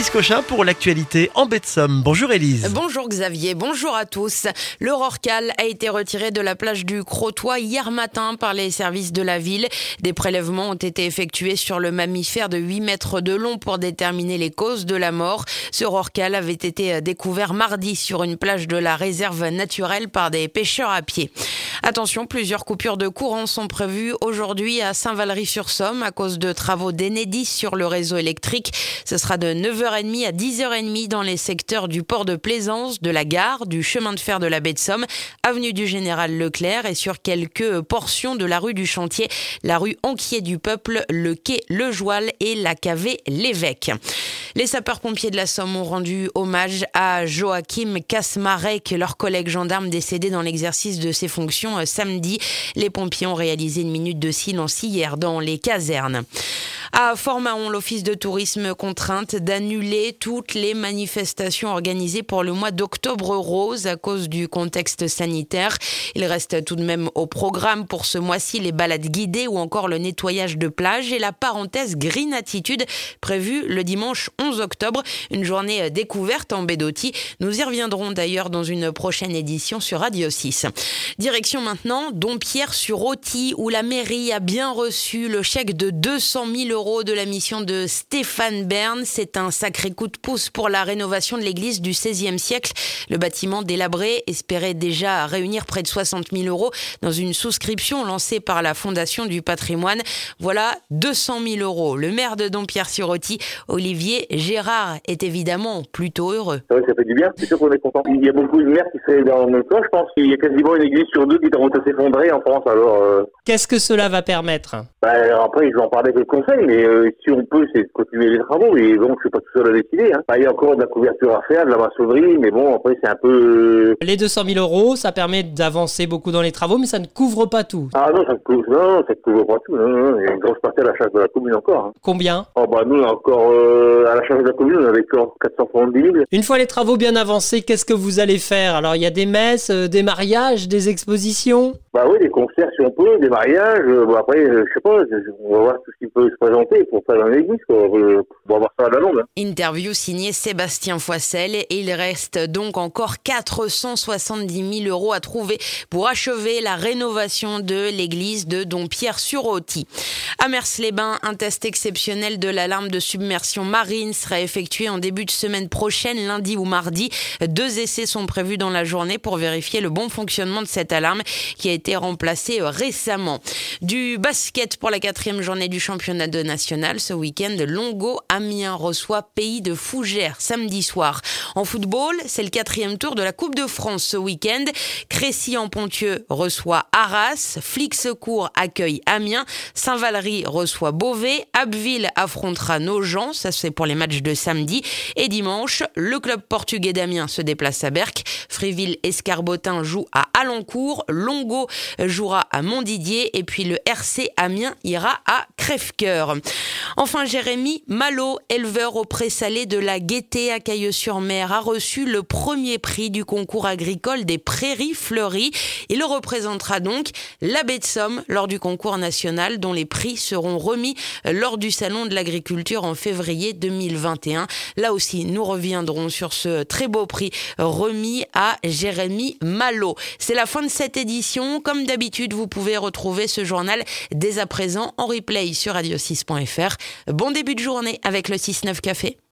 Élise Cochin pour l'actualité en baie de Somme. Bonjour Élise. Bonjour Xavier, bonjour à tous. Le rorqual a été retiré de la plage du Crotoy hier matin par les services de la ville. Des prélèvements ont été effectués sur le mammifère de 8 mètres de long pour déterminer les causes de la mort. Ce rorqual avait été découvert mardi sur une plage de la réserve naturelle par des pêcheurs à pied. Attention, plusieurs coupures de courant sont prévues aujourd'hui à Saint-Valery-sur-Somme à cause de travaux d'Enedis sur le réseau électrique. Ce sera de 9h30 à 10h30 dans les secteurs du port de Plaisance, de la gare, du chemin de fer de la baie de Somme, avenue du Général Leclerc et sur quelques portions de la rue du Chantier, la rue Anquier du Peuple, le quai Le Joual et la cavée L'Évêque. Les sapeurs-pompiers de la Somme ont rendu hommage à Joachim Kasmarek, leur collègue gendarme décédé dans l'exercice de ses fonctions samedi. Les pompiers ont réalisé une minute de silence hier dans les casernes. À Fort-Mahon, l'office de tourisme contrainte d'annuler toutes les manifestations organisées pour le mois d'octobre rose à cause du contexte sanitaire. Il reste tout de même au programme pour ce mois-ci les balades guidées ou encore le nettoyage de plage et la parenthèse Green Attitude prévue le dimanche 11 octobre, une journée découverte en baie d'Authie. Nous y reviendrons d'ailleurs dans une prochaine édition sur Radio 6. Direction maintenant Dompierre-sur-Authie où la mairie a bien reçu le chèque de 200 000 € de la mission de Stéphane Bern. C'est un sacré coup de pouce pour la rénovation de l'église du XVIe siècle. Le bâtiment délabré espérait déjà réunir près de 60 000 € dans une souscription lancée par la Fondation du patrimoine. Voilà 200 000 €. Le maire de Dompierre-sur-Authie, Olivier Gérard, est évidemment plutôt heureux. C'est vrai que ça fait du bien, c'est sûr qu'on est content. Il y a beaucoup de maires qui seraient dans le même cas, je pense qu'il y a quasiment une église sur deux qui est en train de s'effondrer en France, alors... Qu'est-ce que cela va permettre ? Après, je vais en parler avec le conseil, mais si on peut, c'est de continuer les travaux, mais bon, je suis pas tout seul à décider. Il y a encore de la couverture à faire, de la maçonnerie, mais bon, après, c'est un peu... Les 200 000 €, ça permet d'avancer beaucoup dans les travaux, mais ça ne couvre pas tout. Ah non, ça ne couvre pas tout. Non, il y a une grosse partie à la charge de la commune encore. Combien ? Nous, on a encore, à la charge de la commune, on avait encore 470 000. Une fois les travaux bien avancés, qu'est-ce que vous allez faire ? Alors, il y a des messes, des mariages, des expositions ? Oui, des concerts si on peut, des mariages. Après, je sais pas, on va voir tout ce qui peut se présenter pour faire dans l'église, quoi. On va voir ça à la longue. Interview signée Sébastien Foissel et il reste donc encore 470 000 € à trouver pour achever la rénovation de l'église de Dompierre-sur-Authie. À Mers-les-Bains, un test exceptionnel de l'alarme de submersion marine sera effectué en début de semaine prochaine, lundi ou mardi. 2 essais sont prévus dans la journée pour vérifier le bon fonctionnement de cette alarme qui a été remplacée récemment. Du basket pour la 4e journée du championnat de national. Ce week-end, Longo Amiens reçoit Pays de Fougères samedi soir. En football, c'est le 4e tour de la Coupe de France ce week-end. Crécy-en-Ponthieu reçoit Arras. Flix-Secours accueille Amiens. Saint-Valery reçoit Beauvais. Abbeville affrontera Nogent. Ça, c'est pour les matchs de samedi. Et dimanche, le club portugais d'Amiens se déplace à Berck. Fréville-Escarbotin joue à Alencourt. Longo jouera à Montdidier. Et puis le RC Amiens ira à Crèvecoeur. Enfin, Jérémy Malo, éleveur au pré-salé de la Gaîté à Cailleux-sur-Mer, a reçu le premier prix du concours agricole des prairies fleuries. Il représentera donc la baie de Somme lors du concours national dont les prix seront remis lors du salon de l'agriculture en février 2021. Là aussi, nous reviendrons sur ce très beau prix remis à Jérémy Malo. C'est la fin de cette édition. Comme d'habitude, vous pouvez retrouver ce journal dès à présent en replay sur radio6.fr. Bon début de journée avec le 6-9 Café.